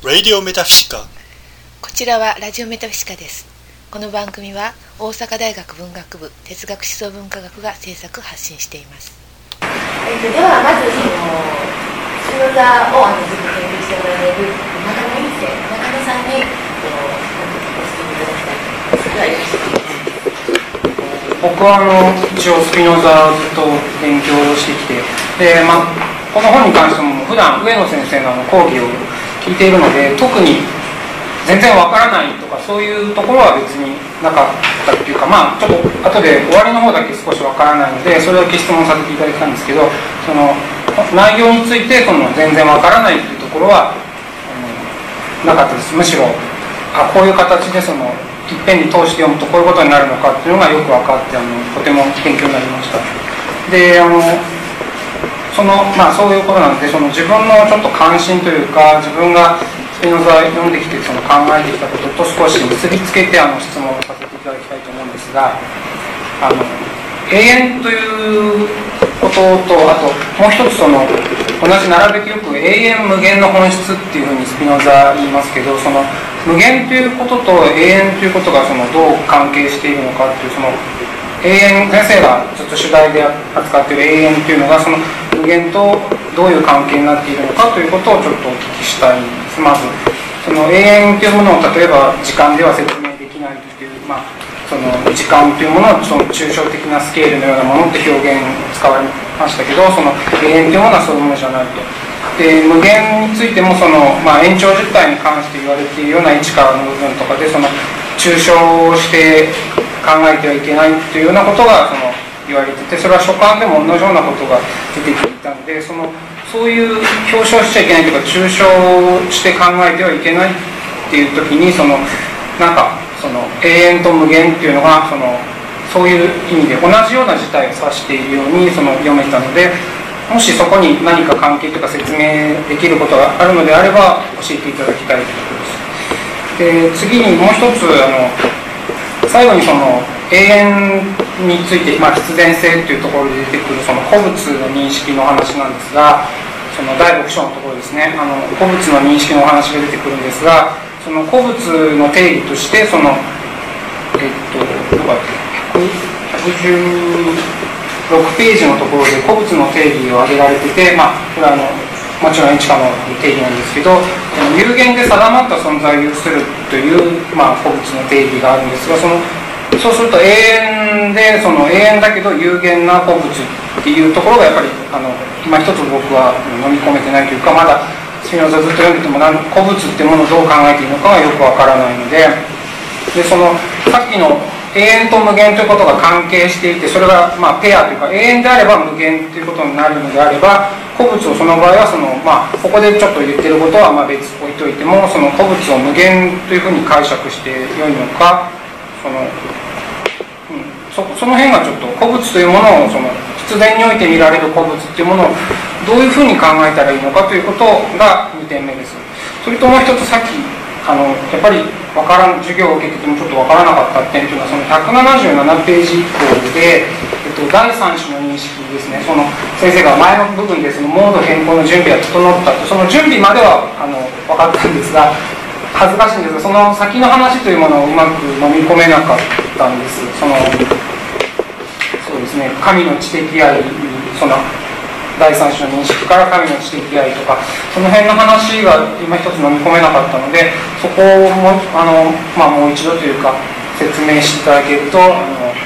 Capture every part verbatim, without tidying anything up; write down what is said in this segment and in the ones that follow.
Radio Metaphysica。 こちらはラジオメタフィシカです。この番組は大阪大学文学部哲学思想文化学が制作発信しています。 えっと、ではまずそのスピノザをあのずっと研究しておられる中野院生中野さんにご質問いただきたいと思います。ではよろしくお願いします。 僕はあの一応スピノザをずっと勉強してきて、で、まあ、この本に関しても普段上野先生のあの講義を聞いているので、特に全然わからないとかそういうところは別になかったっていうか、まあちょっと後で終わりの方だけ少しわからないのでそれだけ質問させていただきたいんですけど、その内容についてその全然わからないっていうところは、うん、なかったです。むしろあこういう形でそのいっぺんに通して読むとこういうことになるのかっていうのがよく分かって、あのとても勉強になりました。で、あのそのまあそういうことなので、その自分のちょっと関心というか、自分がスピノザ読んできてその考えてきたことと少し結びつけてあの質問をさせていただきたいと思うんですが、あの永遠ということと、あともう一つその同じ並べてよく永遠無限の本質っていうふうにスピノザ言いますけど、その無限ということと永遠ということがそのどう関係しているのかっていう、その永遠、先生がずっと主題で扱っている永遠というのがその無限とどういう関係になっているのかということをちょっとお聞きしたいんです。まずその永遠というものを例えば時間では説明できないという、まあ、その時間というものをその抽象的なスケールのようなものって表現使われましたけど、その永遠というものはそういうものじゃないと。で無限についてもその、まあ、延長実態に関して言われているような位置からの部分とかでその抽象して考えてはいけないというようなことがその言われてて、それは書簡でも同じようなことが出てきていたので、そのそういう表彰しちゃいけないというか抽象して考えてはいけないっていう時にそのなんかその永遠と無限っていうのがそのそういう意味で同じような事態を指しているようにその読めたので、もしそこに何か関係とか説明できることがあるのであれば教えていただきたいということです。で、次にもう一つあの最後にその永遠について、まあ、必然性というところで出てくるその古物の認識の話なんですが、そのだいろく章のところですね、あの古物の認識の話が出てくるんですが、その古物の定義としてそのえっとどこだっけひゃくじゅうろくページのところで古物の定義を挙げられてて、まあ、これはあのもちろんエチカの定義なんですけど、有限で定まった存在を有するという、まあ、古物の定義があるんですが、そのそうすると永遠でその永遠だけど有限な古物っていうところがやっぱりあの今一つ僕は飲み込めてないというか、まだスピノザずっと読んでても古物っていうものをどう考えていいのかがよくわからないので、でそのさっきの永遠と無限ということが関係していて、それがまあペアというか永遠であれば無限ということになるのであれば、古物をその場合はその、まあ、ここでちょっと言ってることはまあ別置いといても、その古物を無限というふうに解釈してよいのか、その、うん、そ, その辺がちょっと古物というものをその必然において見られる古物というものをどういうふうに考えたらいいのかということがにてんめです。それともう一つ、さっきあのやっぱりわからん授業を受けててもちょっとわからなかった点というのは、そのひゃくななじゅうななページ以降で、えっと、だいさん種の認識ですね。その先生が前の部分でそのモード変更の準備が整ったと、その準備まではあの分かったんですが、恥ずかしいんですが、その先の話というものをうまく飲み込めなかったんです。そのそうですね、神の知的愛にそのだいさん種の認識から神の知的愛とか、その辺の話が今一つ飲み込めなかったので、そこをもうあの、まあ、もう一度というか説明していただけるとあの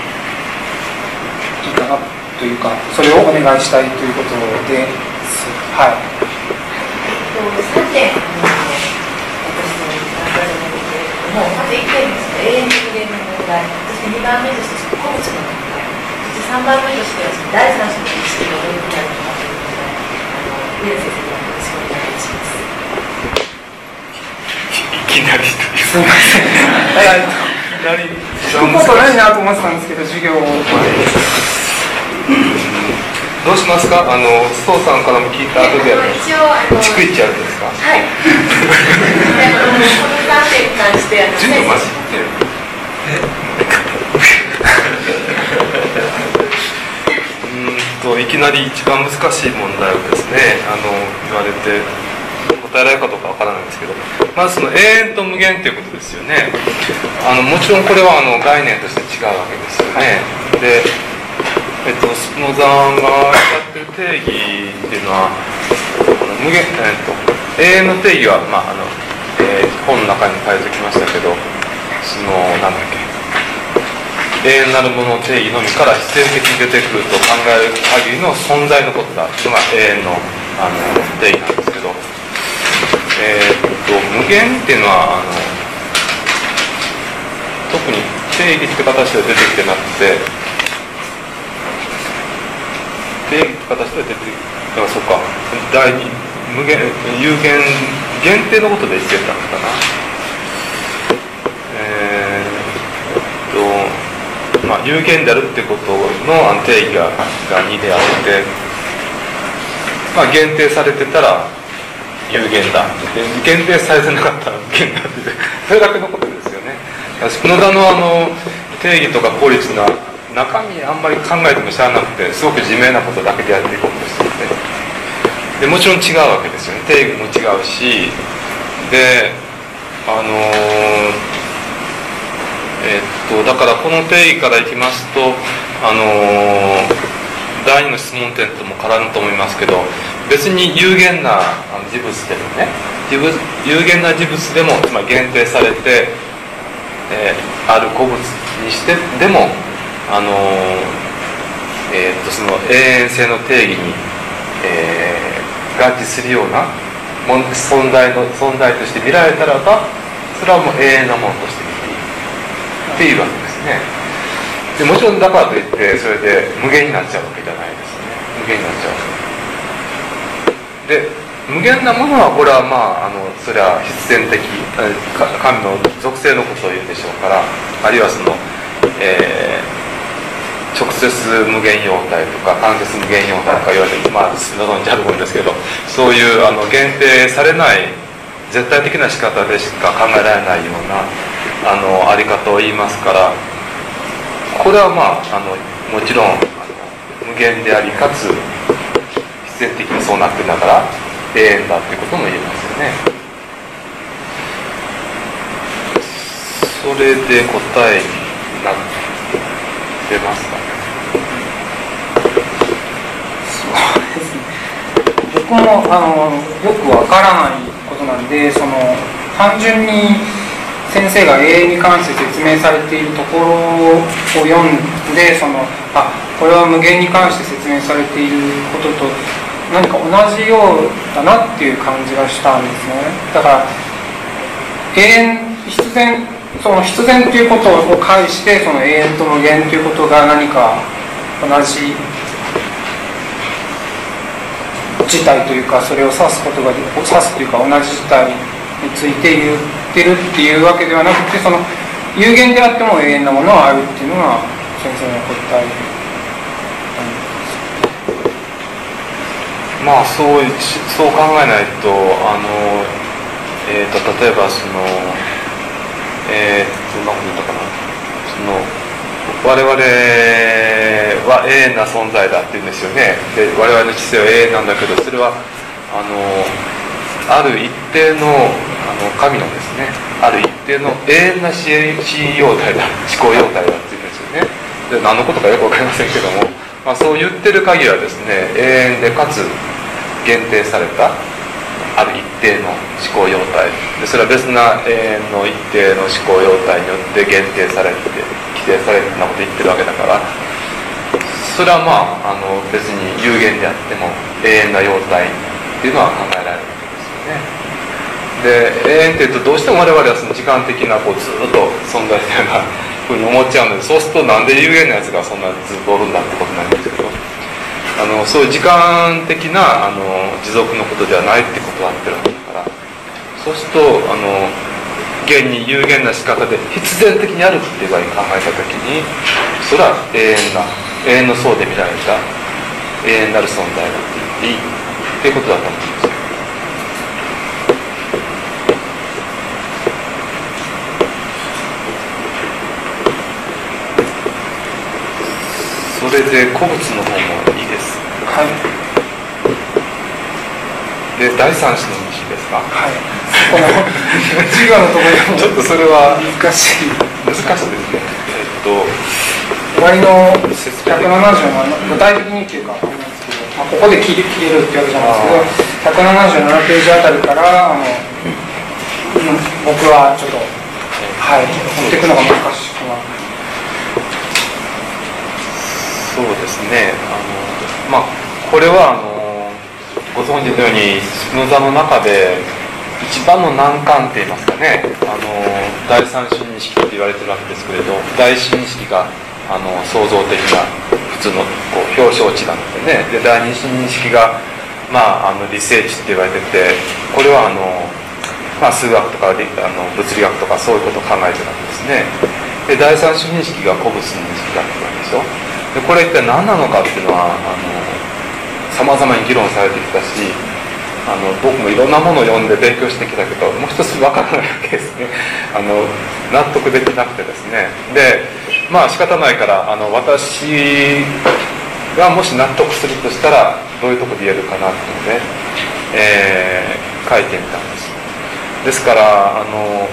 いいかなというか、それをお願いしたいということです。はい。 さんてん私の考えなんですけれども、まずいってんですね、永遠と無限の問題、そしてにばんめとして古物の問題、そしてさんばんめとしてはだいさん種の認識がどういうふうになるのかということで、あの上野先生によろしくお願いします。 いきなりすみません。聞くことないなと思ってたんですけど、授業をどうしますか。あの須藤さんからも聞いた後で一応あの逐一やるんですか。 はい。このさんてんに関してあの授業マジで。うんといきなり一番難しい問題をですね、あの言われて答えられるかどうかわからないんですけど、 まずその永遠と無限ということですよね。あのもちろんこれはあの概念として違うわけですよね。で、えっと、スピノザがやってる定義っていうのは無限、えっと、永遠の定義は、まああのえー、本の中に書いてきましたけど、そのなんだっけ永遠なるものの定義のみから必然的に出てくると考える限りの存在のことだというのが永遠の、あの定義なんですけど、えー、っと無限っていうのはあの特に定義って形で出てきてなくて、定義って形で出てきて、だからそっか第二無限有限限定のことで言ってたのかな。えー、っとまあ、有限であるってことの定義がにであって、まあ、限定されてたら有限だ、限定されてなかったら無限だってそれだけのことですよね。スピノザのあの定義とか効率な中身あんまり考えてもしゃあなくて、すごく自明なことだけでやっていこうとしていて、でもちろん違うわけですよね。定義も違うし、であのーえっとだからこの定義からいきますと、あのー、第二の質問点とも絡むと思いますけど、別に有限な事物でもね、有限な事物でも、つまり限定されて、えー、ある古物にしてでも、あのーえー、っとその永遠性の定義に、えー、合致するような存在の存在として見られたらば、それはもう永遠なものとしてっていうわけですね。でもちろんだからといってそれで無限になっちゃうわけじゃないですね。無限になっちゃうで、無限なものはこれはまあ、あのそれは必然的神の属性のことを言うでしょうから、あるいはその、えー、直接無限様態とか間接無限様態とか言われて、まあスピノザのジャルゴンですけど、そういうあの限定されない絶対的な仕方でしか考えられないようなあのあり方を言いますから、これはまあ、あのもちろんあの無限でありかつ必然的にそうなってながら永遠だということも言えますよね。それで答えになってますかね。 そうですね。僕もあのよくわからないことなんで、その単純に先生が永遠に関して説明されているところを読んで、そのあこれは無限に関して説明されていることと何か同じようだなっていう感じがしたんですね。だから永遠必然その必然ということを介して、その永遠と無限ということが何か同じ事態というか、それを指すことが指すというか同じ事態について言ってるっていうわけではなくて、その有限であっても永遠なものはあるっていうのが先生の答えなんです。 まあそうそう考えないと、あの、えー、と例えばそのえー、どんなこと言ったかな、その我々は永遠な存在だって言うんですよね。で我々の知性は永遠なんだけど、それはあのある一定の、あの神のですね、ある一定の永遠な思想態だ、思考様態だって言うんですよね。で何のことかよく分かりませんけども、まあ、そう言ってる限りはですね、永遠でかつ限定されたある一定の思考様態で、それは別な永遠の一定の思考様態によって限定されて規定されてなこと言ってるわけだから、それはまあ、あの別に有限であっても永遠な様態っていうのは考えられるわけですよね。で永遠っていうとどうしても我々はその時間的なこうずっと存在してるようなふうに思っちゃうので、そうするとなんで有限なやつがそんなずっとおるんだってことになるんですけど、あのそういう時間的なあの持続のことではないってことはあってるわけだから、そうするとあの現に有限な仕方で必然的にあるっていう場合に考えたときに、それは永遠な永遠の層で見られた永遠なる存在だって言っていいっていうことだと思うんですよ。それで古物の方もいいです。 はい。 で第三子の西ですか。 はい。 授業のところでもちょっとそれは難しい難しいですね。えっと割のひゃくななじゅうなな具体的にっていうかあれなんですけど、まあ、ここで切れ切れるってわけじゃないですけど、ひゃくななじゅうななページあたりからあの、うん、僕はちょっとはい持っていくのが難しくなる。 そうですね。あのまあこれはあのご存知のようにスピノザの中で一番の難関って言いますかね、あの第三心認識って言われてるわけですけれど、第一心認識があの創造的な普通のこう表象値なのでね、で第二心認識が、まあ、あの理性値って言われてて、これはあの、まあ、数学とかあの物理学とかそういうことを考えてるわけですね。で第三心認識が古物認識だってわけでしょ。でこれ一体何なのかっていうのはさまざまに議論されてきたし、あの僕もいろんなものを読んで勉強してきたけど、もう一つ分からないわけですね。あの納得できなくてですね。でまあ仕方ないからあの私がもし納得するとしたらどういうところで言えるかなっていうので、えー、書いてみたんです。ですからあの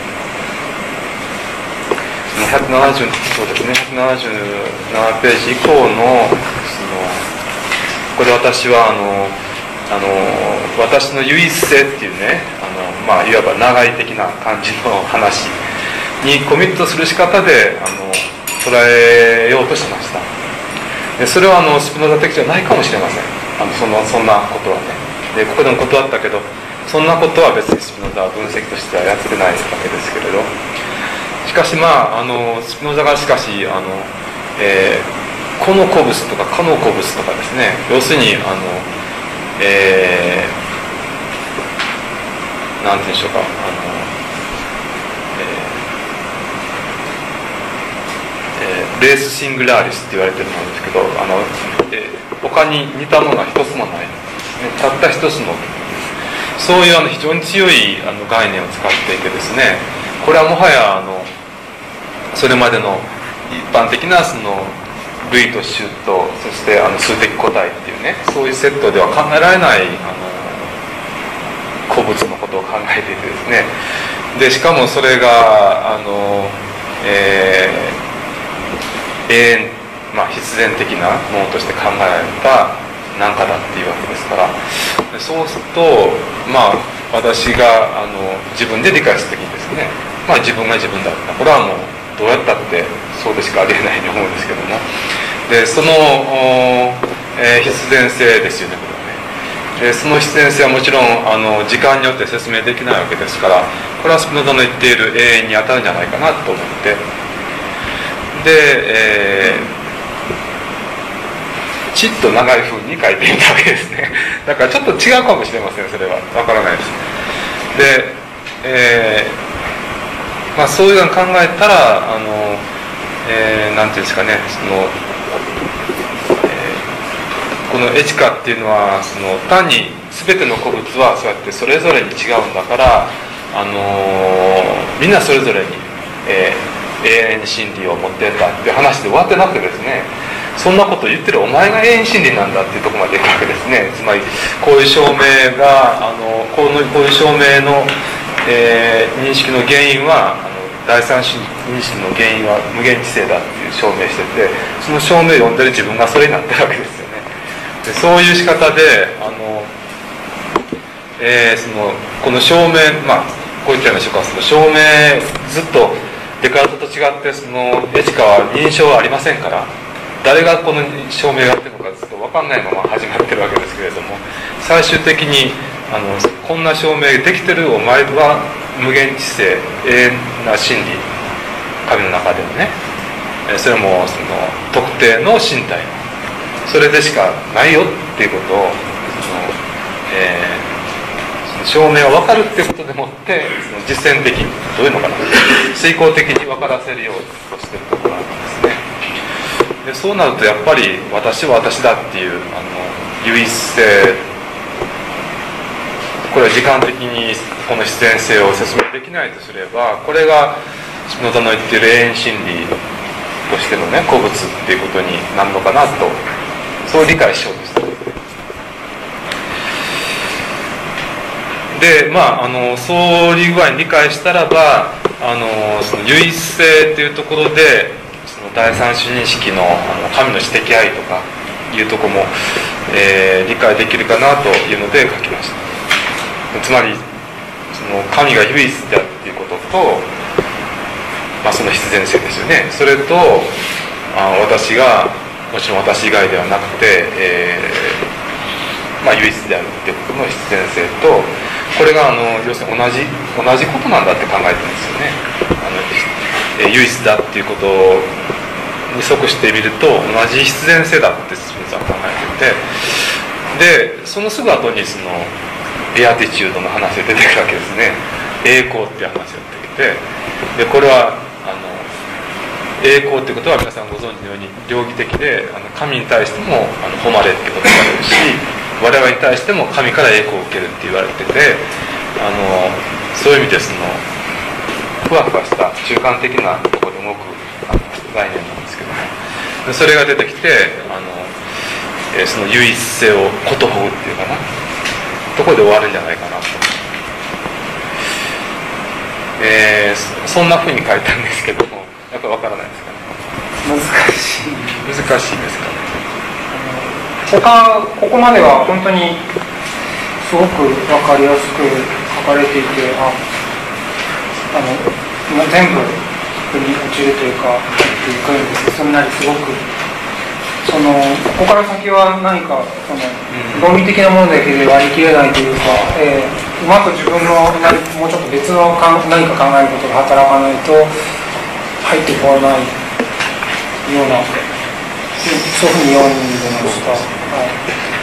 ひゃくななじゅうそうですねひゃくななじゅうななページ以降のそのこれ私はあのあの私の唯一性っていうね、あの、まあ、いわば長い的な感じの話にコミットする仕方であの捉えようとしました。でそれはあのスピノザ的じゃないかもしれません。あのそのそんなことはね。でここでも断ったけど、そんなことは別にスピノザは分析としてはやってないわけですけれど、しかしまああのスピノザがしかしあの、えー、この古物とかかの古物とかですね、要するにあのえー、なんて言うんでしょうか、あの、えーえー、レースシングラーリスって言われてるものですけど、あの、えー、他に似たものは一つもない、ね、たった一つのそういうあの非常に強いあの概念を使っていてですね、これはもはやあのそれまでの一般的なその類と種とそしてあの数的個体っていうね、そういうセットでは考えられないあの古物のことを考えていてですね、でしかもそれがあの、えー、永遠、まあ、必然的なものとして考えられた何かだっていうわけですから、そうするとまあ私があの自分で理解するときにですね、まあ自分が自分だった、これはもうどうやったってそうでしかありえないと思うんですけども、でその、えー、必然性ですよね、これはね。でその必然性はもちろんあの時間によって説明できないわけですから、これはスピノザの言っている永遠に当たるんじゃないかなと思って、で、えー、ちっと長い風に書いてみたわけですね。だからちょっと違うかもしれません、それはわからないです。で、えーまあ、そういうのを考えたらあの、えー、なんていうんですかね、その、えー、このエチカっていうのはその単に全ての古物はそうやってそれぞれに違うんだから、あのー、みんなそれぞれに、えー、永遠に真理を持ってんだっていう話で終わってなくてですね、そんなことを言ってるお前が永遠真理なんだっていうところまでいくわけですね。つまりこういう証明があのこのこういう証明のえー、認識の原因はあの第三認識の原因は無限知性だっていう証明してて、その証明を読んでる自分がそれになってるわけですよね。でそういう仕方であの、えー、そのこの証明、まあこういったような所感する証明、ずっとデカルトと違ってそのエチカは認証はありませんから、誰がこの証明をやってるのかずっと分かんないまま始まってるわけですけれども、最終的にあのこんな証明できてるお前は無限知性、永遠な真理、神の中でのね、それもその特定の身体、それでしかないよっていうことをその、えー、その証明を分かるっていうことでもってその実践的にどういうのかな、遂行的に分からせるようとしてるところなんですね。でそうなるとやっぱり私は私だっていうあの唯一性、これは時間的にこの必然性を説明できないとすれば、これがスピノザの言っている永遠真理としてのね古物っていうことになるのかなと、そう理解しようとしてでまあ、あのそういう具合に理解したらばあのその唯一性というところでその第三種認識 の, あの神の私的愛とかいうところも、えー、理解できるかなというので書きました。つまりその神が唯一であるということと、まあ、その必然性ですよね。それとあ私がもちろん私以外ではなくて、えーまあ、唯一であるということの必然性と、これがあの要するに同じ同じことなんだって考えてるんですよね。あの、えー、唯一だっていうことに即してみると同じ必然性だってスミスは考えていて、でそのすぐ後にそのベアティチュードの話が出てくるわけですね。栄光っていう話が出てきて、でこれはあの栄光っていうことは皆さんご存知のように両義的で、あの神に対してもあの誉れってことが言われるし、我々に対しても神から栄光を受けるって言われてて、あのそういう意味でそのふわふわした中間的なところで動くあの概念なんですけども、それが出てきてあの、えー、その唯一性をことほぐっていうかなところで終わるんじゃないかなと、えー、そんなふうに書いたんですけども、やっぱり分からないですかね。 難しい難しいですかね。 他ここまでは本当にすごく分かりやすく書かれていて、ああの全部に落ちるというか入っていくんですすんなりすごくそのここから先は何かその論理的なものだけで割り切れないというか、えー、うまく自分の何もうちょっと別のか何か考えることが働かないと入ってこないような、そういうふうに読んでました。はい、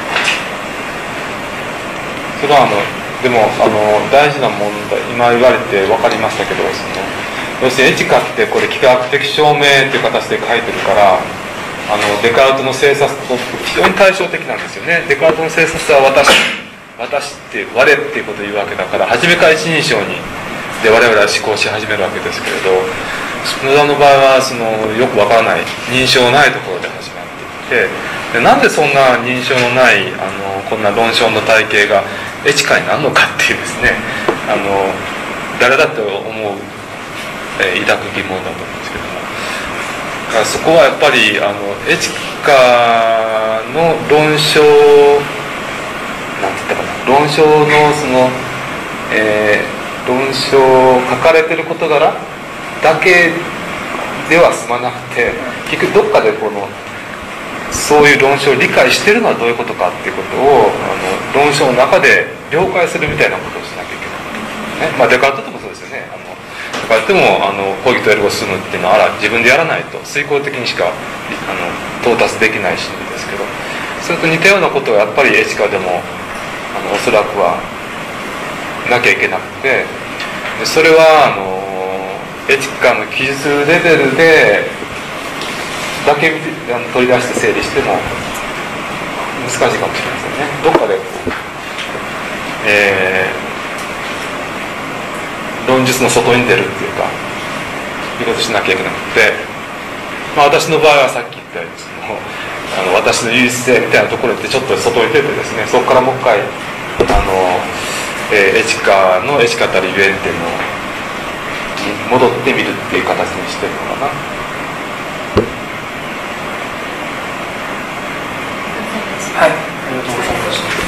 それはあのでもあの大事な問題、今言われて分かりましたけど、その要するにエチカってこれ幾何学的証明という形で書いてるから、あのデカルトの性差と非常に対照的なんですよね。デカルトの性差は私私って我っていうことを言うわけだから、初めから一人称にで我々は思考し始めるわけですけれど、スピノザの場合はそのよくわからない認証ないところで始まっていって、でなんでそんな認証のないあのこんな論証の体系がエチカになるのかっていうですね、あの誰だって思う、えー、抱く疑問だと思うんですけども、だからそこはやっぱりあのエチカの論証なんて言ったかな、論証のその、えー、論証書かれてる事柄だけでは済まなくて、結局どっかでこのそういう論証を理解してるのはどういうことかっていうことをあの論証の中で了解するみたいなことをしなきゃいけない、ね。まあ、デカルトでもそうですよね。あのデカルトでもあのコギとエルゴスムっていうのはあら自分でやらないと遂行的にしかあの到達できない心理ですけど、それと似たようなことがやっぱりエチカでもあのおそらくはなきゃいけなくて、でそれはあのエチカの記述レベルでだけ見て取り出して整理しても難しいかもしれませんね。どっかで、えー、論述の外に出るっていうかいうことしなきゃいけなくて、まあ、私の場合はさっき言ったようにそのあの私の唯一性みたいなところでちょっと外に出てですね、そこからもう一回あの、えー、エチカのエチカたりゆえんっていうのを戻ってみるっていう形にしてるのかな。 はい、ありがとうございました。